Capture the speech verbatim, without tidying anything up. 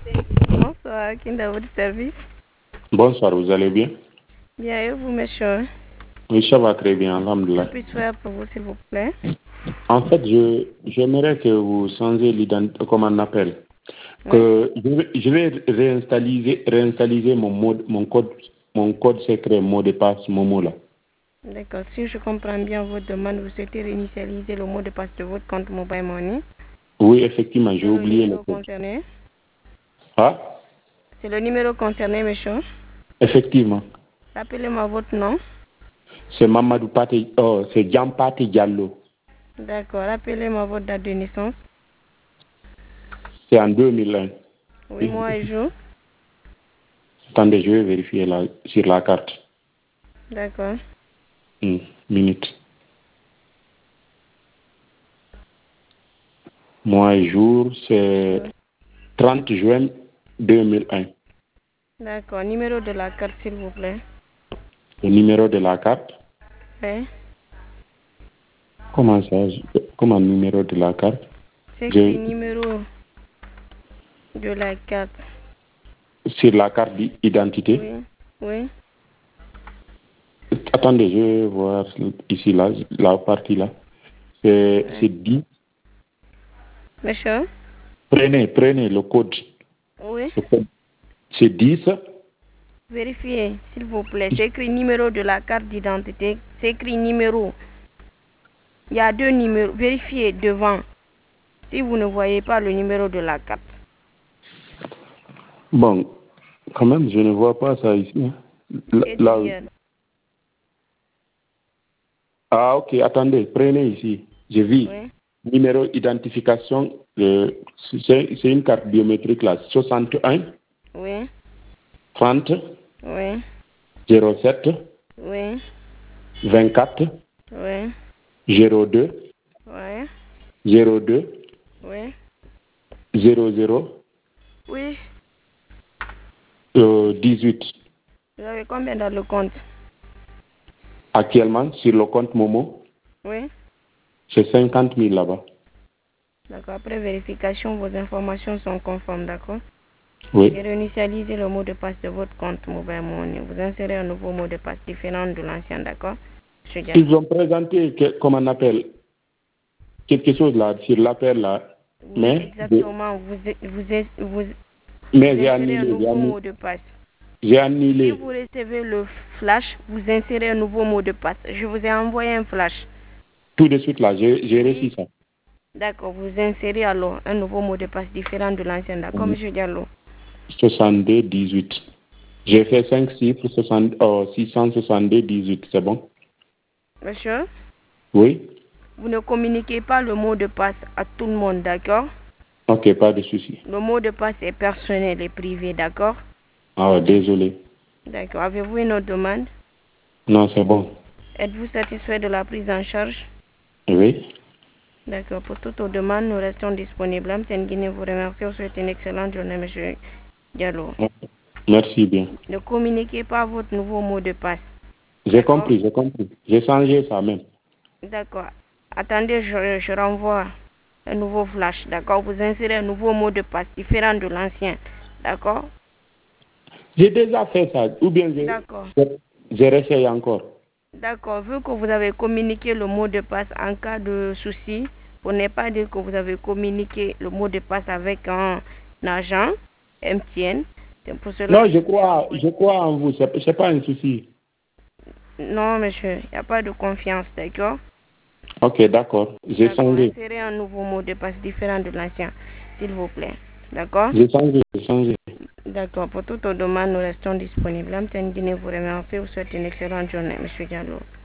Bonsoir, Kinda, votre service. Bonsoir, vous allez bien? Bien, et vous, monsieur? Oui, ça va très bien, Que alhamdoulilah. puis-je faire pour vous, s'il vous plaît? En fait, je j'aimerais que vous changez l'identité, comment on appelle, Oui. que je vais, je vais réinstaliser, réinstaliser mon mot, mon code, mon code secret, mot de passe, Momo là. D'accord. Si je comprends bien votre demande, vous souhaitez réinitialiser le mot de passe de votre compte Mobile Money. Oui, effectivement, j'ai C'est le oublié le numéro code. concerné. Ah, C'est le numéro concerné, monsieur. effectivement. Rappelez-moi votre nom. C'est Mamadou Pate, oh, c'est Diampate Diallo. D'accord. Rappelez-moi votre date de naissance. C'est en deux mille un. Oui, mois et jour. Attendez, je vais vérifier là, sur la carte. D'accord. Une minute. Mois et jour, c'est trente juin deux mille un. D'accord. Numéro de la carte, s'il vous plaît. Le numéro de la carte. Oui. Comment ça? je- Comment numéro de la carte? C'est écrit Je, numéro de la carte. sur la carte d'identité. Oui. Oui. Attendez, je vais voir ici, là, la partie là. C'est Ouais. c'est dix. Monsieur? Prenez, prenez le code. Oui. Le code. C'est dix. Vérifiez, s'il vous plaît. C'est écrit numéro de la carte d'identité. C'est écrit numéro. Il y a deux numéros. Vérifiez devant. Si vous ne voyez pas le numéro de la carte. Bon, quand même, je ne vois pas ça ici. hein. Là, C'est là- derrière. ah, ok, attendez, prenez ici. Je vis. Oui. Numéro d'identification, euh, c'est c'est une carte biométrique là. soixante et un, Oui. trente, Oui. zéro sept, Oui. vingt-quatre, Oui. zéro deux, Oui. zéro deux, Oui. zéro zéro, Oui. euh, dix-huit. Vous avez combien dans le compte? Actuellement, sur le compte Momo, Oui. c'est cinquante mille là-bas. D'accord. Après vérification, vos informations sont conformes, d'accord? Oui. Et réinitialisez le mot de passe de votre compte Mobile Money. Vous insérez un nouveau mot de passe différent de l'ancien, d'accord? Monsieur Diallo. Ils ont présenté, que, comment on appelle, quelque chose là, sur l'appel là, Oui, mais, de- exactement. Vous, vous, vous, vous mais j'ai insérez un annulé, j'ai nouveau annulé. mot de passe. J'ai Si annulé. vous recevez le flash, vous insérez un nouveau mot de passe. Je vous ai envoyé un flash. Tout de suite là, j'ai j'ai reçu Oui, ça. d'accord. Vous insérez alors un nouveau mot de passe différent de l'ancien. D'accord, monsieur Diallo? soixante-deux, dix-huit. J'ai fait cinq chiffres, soixante, oh, six cent soixante-deux, dix-huit, c'est bon? Monsieur, Oui? vous ne communiquez pas le mot de passe à tout le monde, d'accord? Ok, pas de souci. Le mot de passe est personnel et privé, d'accord? Ah, désolé. D'accord. Avez-vous une autre demande? Non, c'est bon. Êtes-vous satisfait de la prise en charge? Oui? D'accord. Pour toutes vos demandes, nous restons disponibles. Amtine Guinée vous remercie. Vous souhaite une excellente journée, monsieur Diallo. Merci bien. Ne communiquez pas votre nouveau mot de passe. J'ai D'accord? compris, j'ai compris. J'ai changé ça même. D'accord. Attendez, je, je renvoie un nouveau flash. D'accord? Vous insérez un nouveau mot de passe différent de l'ancien. D'accord? J'ai déjà fait ça, ou bien j'ai D'accord. j'ai réessayé encore. D'accord. Vu que vous avez communiqué le mot de passe en cas de souci, pour ne pas dire que vous avez communiqué le mot de passe avec un agent M T N. C'est pour cela Non, que je je vous ai crois, envoyé. je crois en vous, c'est c'est pas un souci. Non, monsieur, il n'y a pas de confiance, d'accord? Ok, d'accord. J'ai D'accord. changé. Insérez un nouveau mot de passe différent de l'ancien, s'il vous plaît. D'accord? J'ai changé, j'ai changé. D'accord. Pour toutes vos demandes, nous restons disponibles. Amtine Guinée vous remercie. Vous souhaite une excellente journée, monsieur Diallo.